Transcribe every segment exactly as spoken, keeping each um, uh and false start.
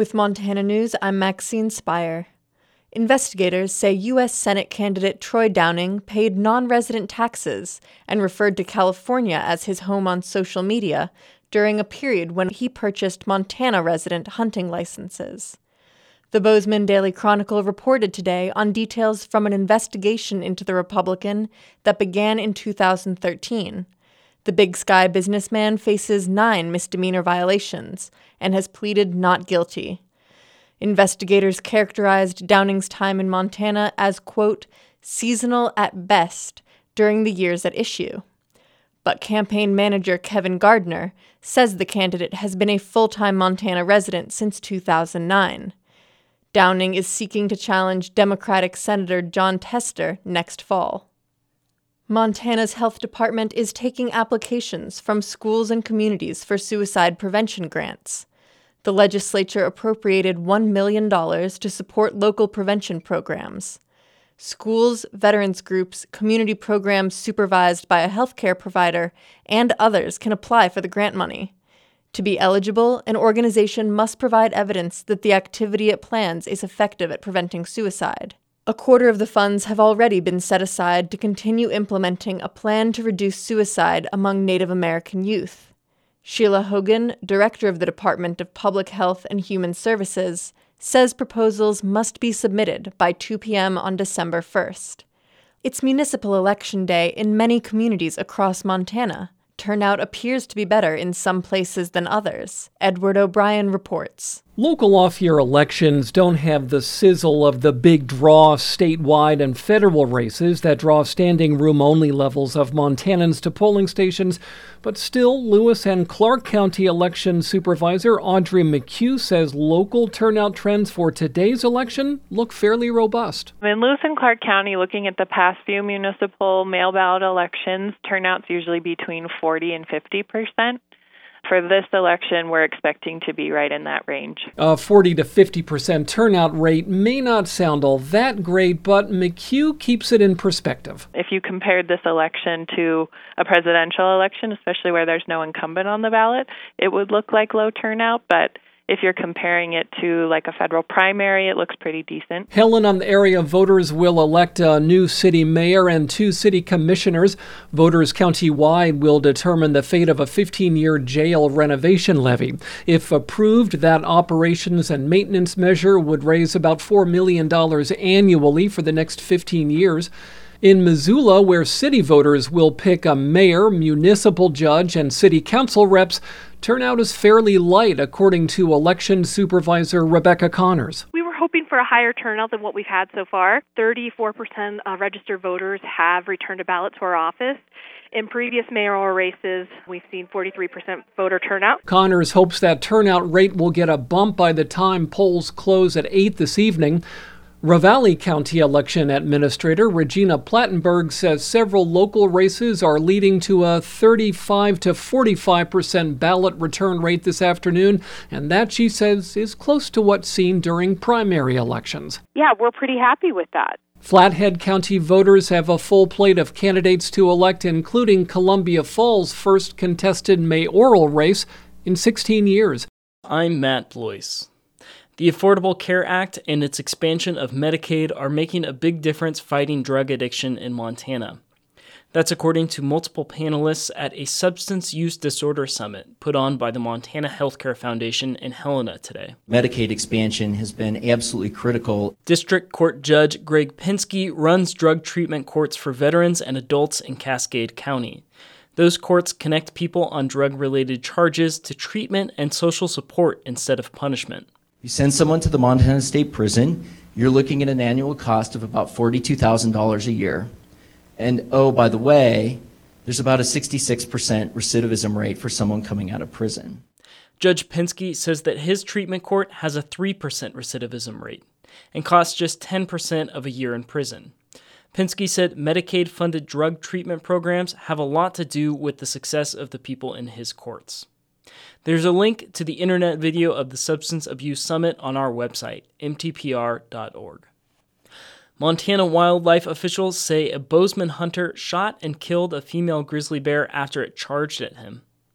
With Montana News, I'm Maxine Spire. Investigators say U S Senate candidate Troy Downing paid non-resident taxes and referred to California as his home on social media during a period when he purchased Montana resident hunting licenses. The Bozeman Daily Chronicle reported today on details from an investigation into the Republican that began in two thousand thirteen. The Big Sky businessman faces nine misdemeanor violations and has pleaded not guilty. Investigators characterized Downing's time in Montana as, quote, seasonal at best during the years at issue. But campaign manager Kevin Gardner says the candidate has been a full-time Montana resident since two thousand nine. Downing is seeking to challenge Democratic Senator Jon Tester next fall. Montana's health department is taking applications from schools and communities for suicide prevention grants. The legislature appropriated one million dollars to support local prevention programs. Schools, veterans groups, community programs supervised by a healthcare provider, and others can apply for the grant money. To be eligible, an organization must provide evidence that the activity it plans is effective at preventing suicide. A quarter of the funds have already been set aside to continue implementing a plan to reduce suicide among Native American youth. Sheila Hogan, director of the Department of Public Health and Human Services, says proposals must be submitted by two p.m. on December first. It's municipal election day in many communities across Montana. Turnout appears to be better in some places than others. Edward O'Brien reports. Local off-year elections don't have the sizzle of the big draw statewide and federal races that draw standing room only levels of Montanans to polling stations, but still, Lewis and Clark County election supervisor Audrey McHugh says local turnout trends for today's election look fairly robust. In Lewis and Clark County, looking at the past few municipal mail ballot elections, turnout's usually between forty and fifty percent. For this election, we're expecting to be right in that range. A forty to fifty percent turnout rate may not sound all that great, but McHugh keeps it in perspective. If you compared this election to a presidential election, especially where there's no incumbent on the ballot, it would look like low turnout, but if you're comparing it to like a federal primary, it looks pretty decent. Helena area voters will elect a new city mayor and two city commissioners. Voters countywide will determine the fate of a fifteen-year jail renovation levy. If approved, that operations and maintenance measure would raise about four million dollars annually for the next fifteen years. In Missoula, where city voters will pick a mayor, municipal judge, and city council reps, turnout is fairly light, according to election supervisor Rebecca Connors. We were hoping for a higher turnout than what we've had so far. thirty-four percent of registered voters have returned a ballot to our office. In previous mayoral races, we've seen forty-three percent voter turnout. Connors hopes that turnout rate will get a bump by the time polls close at eight this evening. Ravalli County election administrator Regina Plattenberg says several local races are leading to a thirty-five to forty-five percent ballot return rate this afternoon, and that, she says, is close to what's seen during primary elections. Yeah, we're pretty happy with that. Flathead County voters have a full plate of candidates to elect, including Columbia Falls' first contested mayoral race in sixteen years. I'm Matt Blois. The Affordable Care Act and its expansion of Medicaid are making a big difference fighting drug addiction in Montana. That's according to multiple panelists at a substance use disorder summit put on by the Montana Healthcare Foundation in Helena today. Medicaid expansion has been absolutely critical. District Court Judge Greg Pinsky runs drug treatment courts for veterans and adults in Cascade County. Those courts connect people on drug-related charges to treatment and social support instead of punishment. You send someone to the Montana State Prison, you're looking at an annual cost of about forty-two thousand dollars a year. And oh, by the way, there's about a sixty-six percent recidivism rate for someone coming out of prison. Judge Pinsky says that his treatment court has a three percent recidivism rate and costs just ten percent of a year in prison. Pinsky said Medicaid-funded drug treatment programs have a lot to do with the success of the people in his courts. There's a link to the internet video of the Substance Abuse Summit on our website, m t p r dot org. Montana wildlife officials say a Bozeman hunter shot and killed a female grizzly bear after it charged at him.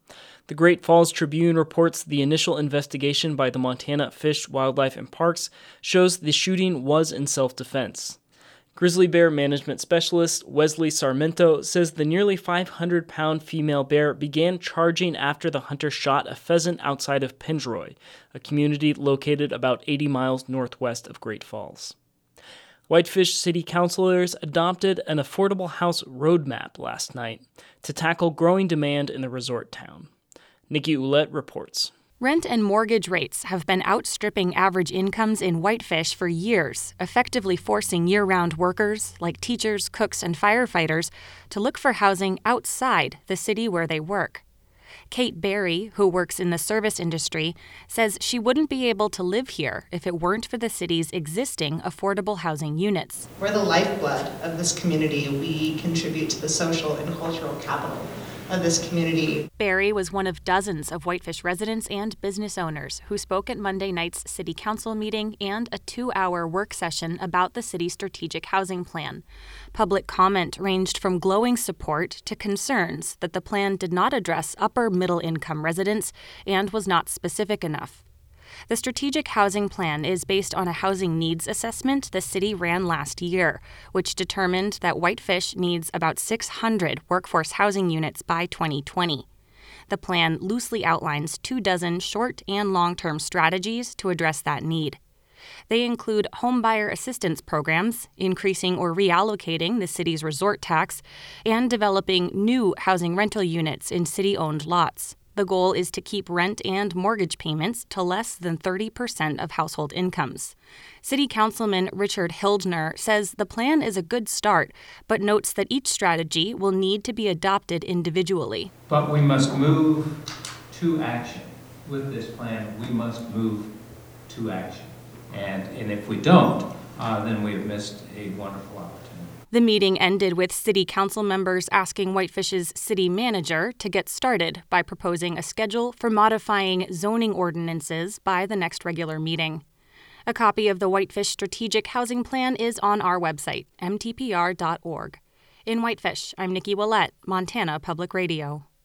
The Great Falls Tribune reports the initial investigation by the Montana Fish, Wildlife, and Parks shows the shooting was in self-defense. Grizzly bear management specialist Wesley Sarmento says the nearly five hundred pound female bear began charging after the hunter shot a pheasant outside of Pendroy, a community located about eighty miles northwest of Great Falls. Whitefish City Councilors adopted an affordable house roadmap last night to tackle growing demand in the resort town. Nikki Ouellette reports. Rent and mortgage rates have been outstripping average incomes in Whitefish for years, effectively forcing year-round workers, like teachers, cooks, and firefighters, to look for housing outside the city where they work. Kate Berry, who works in the service industry, says she wouldn't be able to live here if it weren't for the city's existing affordable housing units. We're the lifeblood of this community. We contribute to the social and cultural capital of this community. Berry was one of dozens of Whitefish residents and business owners who spoke at Monday night's city council meeting and a two-hour work session about the city's strategic housing plan. Public comment ranged from glowing support to concerns that the plan did not address upper middle-income residents and was not specific enough. The strategic housing plan is based on a housing needs assessment the city ran last year, which determined that Whitefish needs about six hundred workforce housing units by twenty twenty. The plan loosely outlines two dozen short and long-term strategies to address that need. They include homebuyer assistance programs, increasing or reallocating the city's resort tax, and developing new housing rental units in city-owned lots. The goal is to keep rent and mortgage payments to less than thirty percent of household incomes. City Councilman Richard Hildner says the plan is a good start, but notes that each strategy will need to be adopted individually. But we must move to action. With this plan, we must move to action. And, and if we don't, uh, then we have missed a wonderful opportunity. The meeting ended with city council members asking Whitefish's city manager to get started by proposing a schedule for modifying zoning ordinances by the next regular meeting. A copy of the Whitefish Strategic Housing Plan is on our website, m t p r dot org. In Whitefish, I'm Nikki Ouellette, Montana Public Radio.